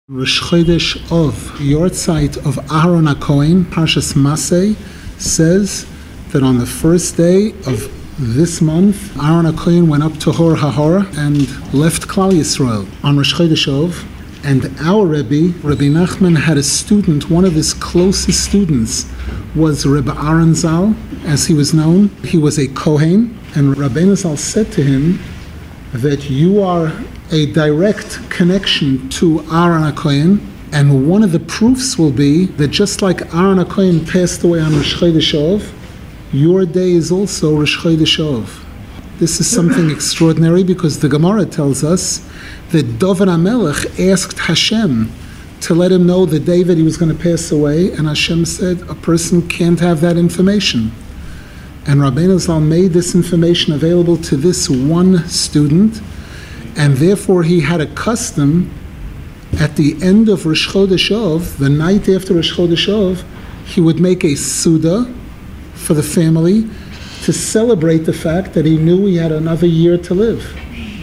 Rosh Chodesh of Yortzeit of Aharon HaKohen, Parshas Masei, says that on the first day of this month, Aharon HaKohen went up to Hor HaHor and left Klal Yisrael on Rosh Chodesh of. And our Rebbe, Rabbi Nachman, had a student, one of his closest students was Rebbe Aaron Zal, as he was known. He was a Kohen, and Rabbeinu Zal said to him that you are a direct connection to Aharon HaKohen, and one of the proofs will be that just like Aharon HaKohen passed away on Rosh Chodesh of, your day is also Rosh Chodesh of. This is something extraordinary because the Gemara tells us that David HaMelech asked Hashem to let him know the day that he was going to pass away, and Hashem said a person can't have that information. And Rabbeinu Zal made this information available to this one student, and therefore he had a custom at the end of Rosh Chodesh of, the night after Rosh Chodesh of, he would make a Suda for the family to celebrate the fact that he knew he had another year to live.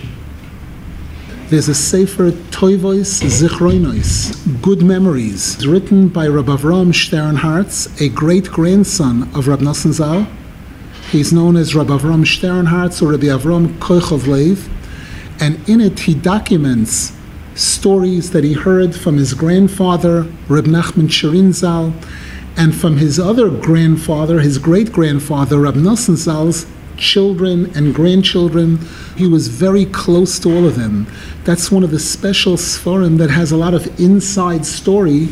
There's a Sefer Toivos Zichronos, Good Memories, written by Rabbi Avram Sternhartz, a great-grandson of Rabbi Nosson Zal. He's known as Rabbi Avram Sternhartz or Rabbi Avram Kochov Lev. And in it, he documents stories that he heard from his grandfather, Reb Nachman Shirin Zal, and from his other grandfather, his great-grandfather, Reb Nosson Zal's children and grandchildren. He was very close to all of them. That's one of the special Sforim that has a lot of inside story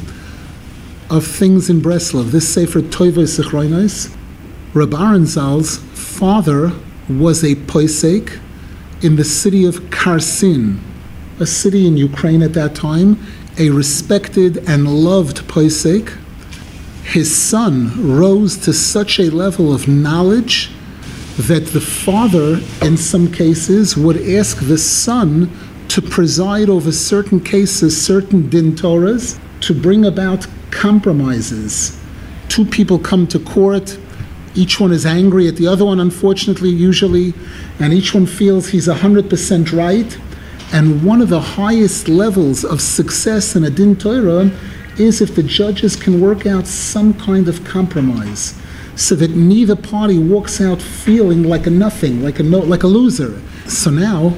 of things in Breslov. This Sefer Toivos Zichronos. Reb Aaron Zal's father was a posek in the city of Kharsin, a city in Ukraine at that time, a respected and loved posek. His son rose to such a level of knowledge that the father, in some cases, would ask the son to preside over certain cases, certain din Torahs, to bring about compromises. Two people come to court, each one is angry at the other one, unfortunately, usually, and each one feels he's 100% right. And one of the highest levels of success in a din Torah is if the judges can work out some kind of compromise, so that neither party walks out feeling like a nothing, like a loser. So now,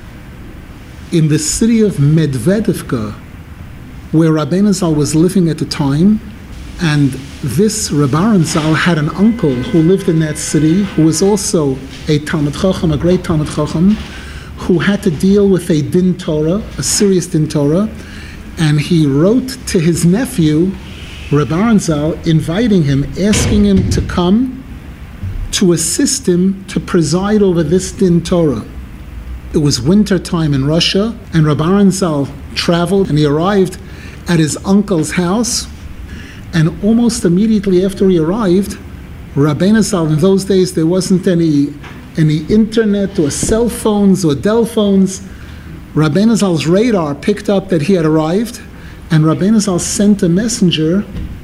in the city of Medvedevka, where Rabbeinu Zal was living at the time, and this Reb Aaron Zal had an uncle who lived in that city, who was also a Talmid Chacham, a great Talmid Chacham, who had to deal with a din Torah, a serious din Torah, and he wrote to his nephew, Reb Aaron Zal, inviting him, asking him to come to assist him to preside over this din Torah. It was winter time in Russia, and Reb Aaron Zal traveled, and he arrived at his uncle's house. And almost immediately after he arrived, Rabbeinu Zal, in those days there wasn't any internet or cell phones or Dell phones. Rabbeinu Zal's radar picked up that he had arrived, and Rabbeinu Zal sent a messenger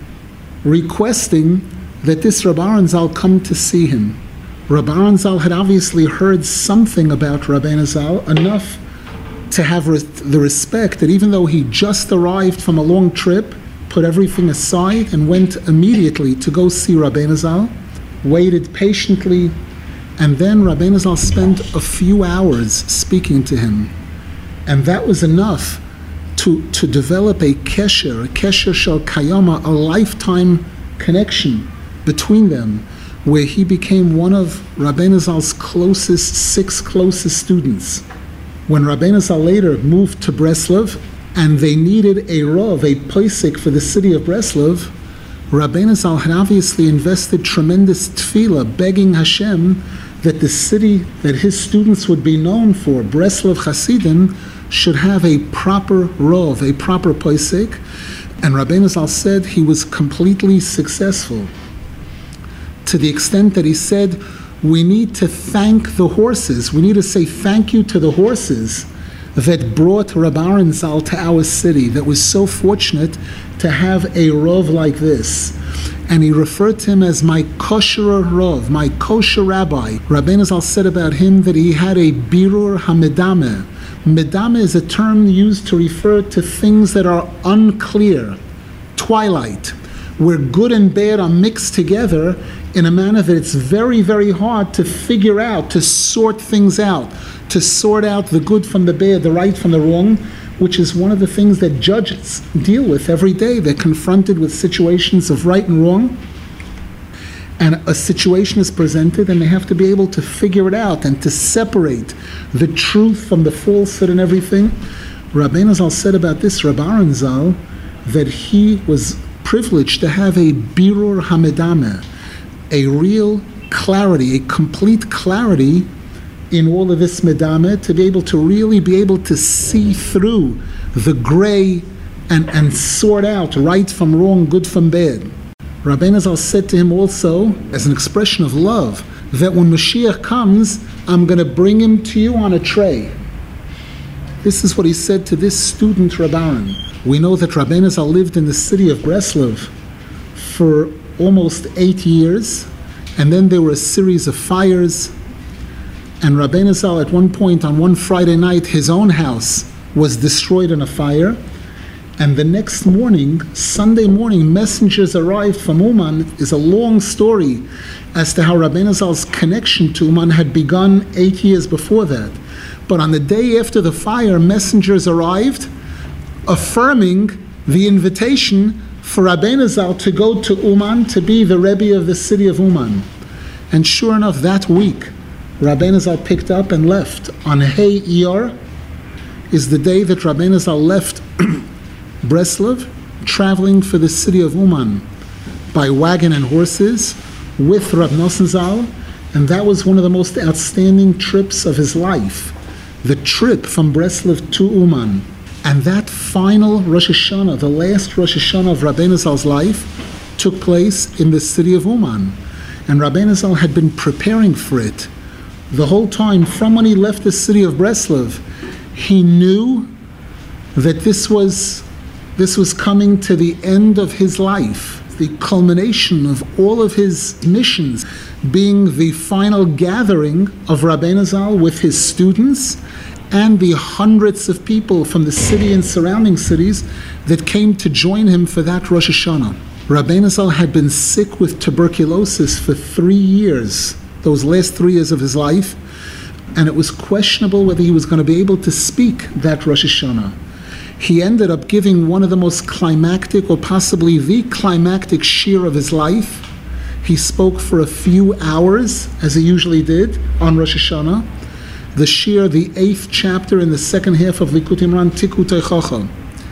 requesting that this Reb Aaron Zal come to see him. Reb Aaron Zal had obviously heard something about Rabbeinu Zal, enough to have the respect that even though he just arrived from a long trip, put everything aside and went immediately to go see Rabbeinu Zal, waited patiently, and then Rabbeinu Zal spent a few hours speaking to him. And that was enough to develop a kesher shel kayama, a lifetime connection between them, where he became one of Rabbeinu Zal's six closest students. When Rabbeinu Zal later moved to Breslov, and they needed a Rav, a posek for the city of Breslov, Rabbeinu Zal had obviously invested tremendous tefillah, begging Hashem that the city that his students would be known for, Breslov Hasidim, should have a proper Rav, a proper posek. And Rabbeinu Zal said he was completely successful, to the extent that he said, we need to thank the horses. We need to say thank you to the horses that brought Reb Aaron Zal to our city, that was so fortunate to have a Rav like this. And he referred to him as my kosher Rav, my kosher rabbi. Rabbeinu Zal said about him that he had a birur hamedameh, Medame is a term used to refer to things that are unclear, twilight, where good and bad are mixed together in a manner that it's very, very hard to figure out, to sort things out, to sort out the good from the bad, the right from the wrong, which is one of the things that judges deal with every day. They're confronted with situations of right and wrong, and a situation is presented, and they have to be able to figure it out and to separate the truth from the falsehood and everything. Rabbeinu Zal said about this, Reb Aaron Zal, that he was privileged to have a birur hamedame, a real clarity, a complete clarity in all of this medame, to be able to really be able to see through the gray and sort out right from wrong, good from bad. Rabbeinu Zal said to him also, as an expression of love, that when Mashiach comes, I'm going to bring him to you on a tray. This is what he said to this student, Reb Aaron. We know that Rabbeinu Zal lived in the city of Breslov for almost 8 years, and then there were a series of fires, and Rabbeinu Zal at one point on one Friday night, his own house was destroyed in a fire, and the next morning, Sunday morning, messengers arrived from Uman. Is a long story as to how Rabbeinu Zal's connection to Uman had begun 8 years before that. But on the day after the fire, messengers arrived affirming the invitation for Rabbeinu Zal to go to Uman to be the Rebbe of the city of Uman. And sure enough, that week, Rabbeinu Zal picked up and left. On Hey Iyar is the day that Rabbeinu Zal left Breslov, traveling for the city of Uman by wagon and horses with Rav Nosson Zal, and that was one of the most outstanding trips of his life, the trip from Breslov to Uman. And that final Rosh Hashanah, the last Rosh Hashanah of Rabbeinu Zal's life, took place in the city of Uman. And Rabbeinu Zal had been preparing for it the whole time. From when he left the city of Breslov, he knew that this was coming to the end of his life, the culmination of all of his missions, being the final gathering of Rabbeinu Zal with his students and the hundreds of people from the city and surrounding cities that came to join him for that Rosh Hashanah. Rabbeinu Zal had been sick with tuberculosis for 3 years, those last 3 years of his life, and it was questionable whether he was going to be able to speak that Rosh Hashanah. He ended up giving one of the most climactic, or possibly the climactic shiur of his life. He spoke for a few hours, as he usually did, on Rosh Hashanah. The shiur, the 8th chapter in the second half of Likutei Moharan, Tikutei Chacham.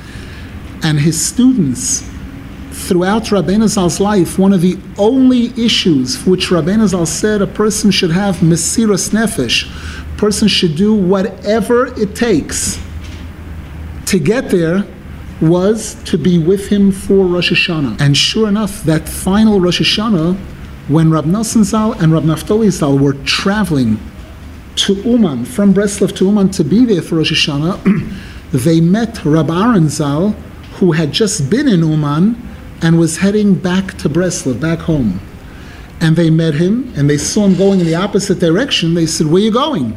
And his students, throughout Rabbeinu Zal's life, one of the only issues for which Rabbeinu Zal said a person should have mesiras nefesh, a person should do whatever it takes to get there, was to be with him for Rosh Hashanah. And sure enough, that final Rosh Hashanah, when Rav Nosson Zal and Rav Naftali Zal were traveling to Uman, from Breslov to Uman to be there for Rosh Hashanah, they met Reb Aaron Zal, who had just been in Uman and was heading back to Breslov, back home. And they met him, and they saw him going in the opposite direction. They said, "Where are you going?"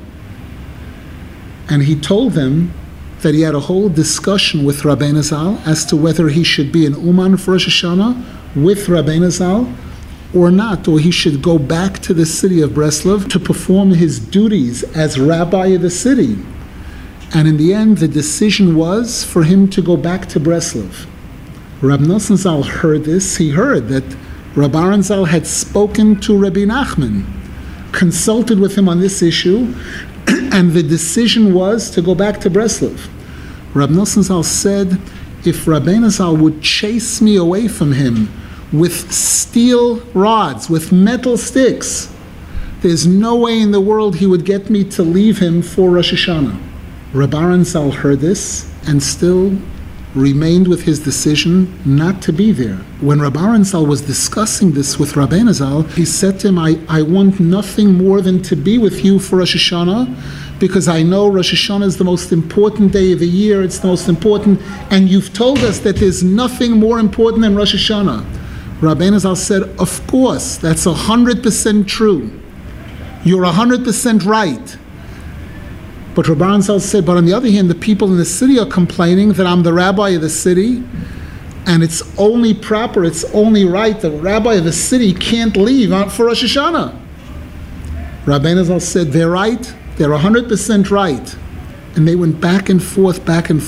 And he told them that he had a whole discussion with Rabbeinu Zal as to whether he should be in Uman for Rosh Hashanah with Rabbeinu Zal or not, or he should go back to the city of Breslov to perform his duties as rabbi of the city. And in the end, the decision was for him to go back to Breslov. Rab Nosson Zal heard this. He heard that Reb Aaron Zal had spoken to Rabbi Nachman, consulted with him on this issue, and the decision was to go back to Breslov. Rab Nosson Zal said, if Rabbeinu Zal would chase me away from him with steel rods, with metal sticks, there's no way in the world he would get me to leave him for Rosh Hashanah. Reb Aaron Zal heard this and still remained with his decision not to be there. When Reb Aaron Zal was discussing this with Rabbeinu Zal, he said to him, I want nothing more than to be with you for Rosh Hashanah, because I know Rosh Hashanah is the most important day of the year, it's the most important, and you've told us that there's nothing more important than Rosh Hashanah. Rabbeinu Zal said, of course, that's 100% true. You're 100% right. But Rabbi Aaron Zal said, but on the other hand, the people in the city are complaining that I'm the rabbi of the city, and it's only proper, it's only right, the rabbi of the city can't leave out for Rosh Hashanah. Rabbi Zal said, they're right, they're 100% right. And they went back and forth,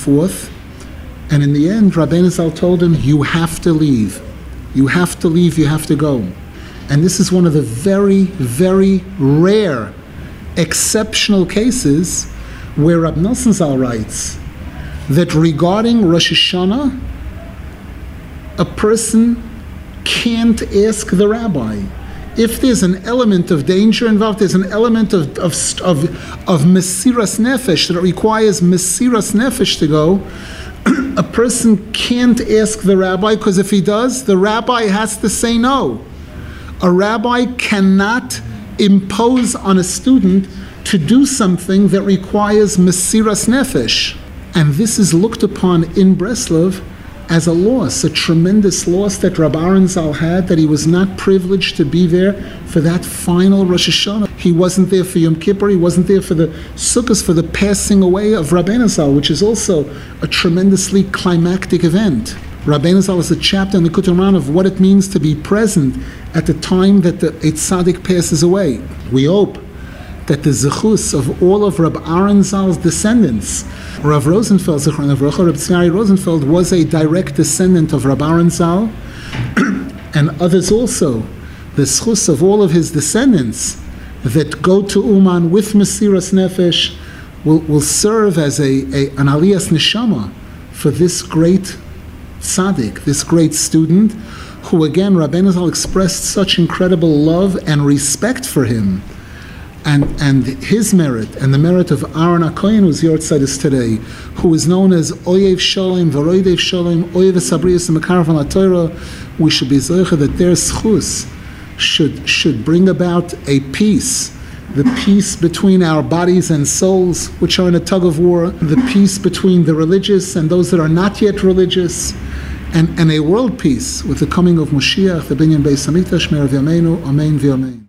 and in the end, Rabbi Zal told him, you have to leave. You have to leave, you have to go. And this is one of the very, very rare, exceptional cases where Rab Nosson Zal writes that regarding Rosh Hashanah, a person can't ask the rabbi. If there's an element of danger involved, there's an element of mesiras nefesh, that it requires mesiras nefesh to go, a person can't ask the rabbi, because if he does, the rabbi has to say no. A rabbi cannot impose on a student to do something that requires mesiras nefesh. And this is looked upon in Breslov as a loss, a tremendous loss that Rabbi Aaron Zal had, that he was not privileged to be there for that final Rosh Hashanah. He wasn't there for Yom Kippur, he wasn't there for the Sukkot, for the passing away of Rabbeinu Zal, which is also a tremendously climactic event. Rabbeinu Zal is a chapter in the Likutei Moharan of what it means to be present at the time that a tzaddik passes away. We hope that the zechus of all of Rab Aaron Zal's descendants, Rav Rosenfeld, Zichron Avrocha, Rab Tzvi Rosenfeld was a direct descendant of Rab Aaron Zal, and others also, the zechus of all of his descendants that go to Uman with Mesiras Nefesh will serve as an aliyas neshama for this great tzaddik, this great student, who again, Rabbeinu Zal expressed such incredible love and respect for him. And his merit, and the merit of Aaron HaKohen, whose Yortzeit is today, who is known as Oyev Sholem, V'roidev Sholem, Oyev Sabrius and Mekarav al Torah, we should be zocher that their schus should bring about a peace, the peace between our bodies and souls, which are in a tug of war, the peace between the religious and those that are not yet religious, and a world peace with the coming of Moshiach, the Binyan Beis Hamikdash, Me'er V'yameinu, Amen V'yamein.